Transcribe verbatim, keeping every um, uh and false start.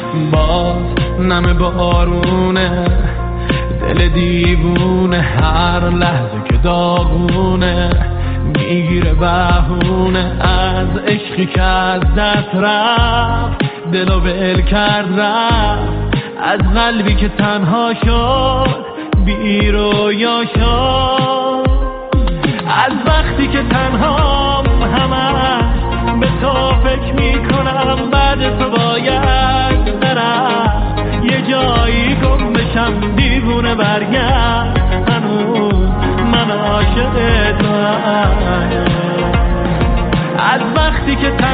باز نم بارونه، دل دیوونه هر لحظه که داغونه، میگیره بهونه از عشقی که از دست رفت، دلو ول کرد رفت، از قلبی که تنها شد بی رویا شد، از وقتی که تنهام همش به تو فکر میکنم، بعد تو باید برم یه جایی گم بشم، دیوونه برگرد هنوز من عاشق توام، از وقتی که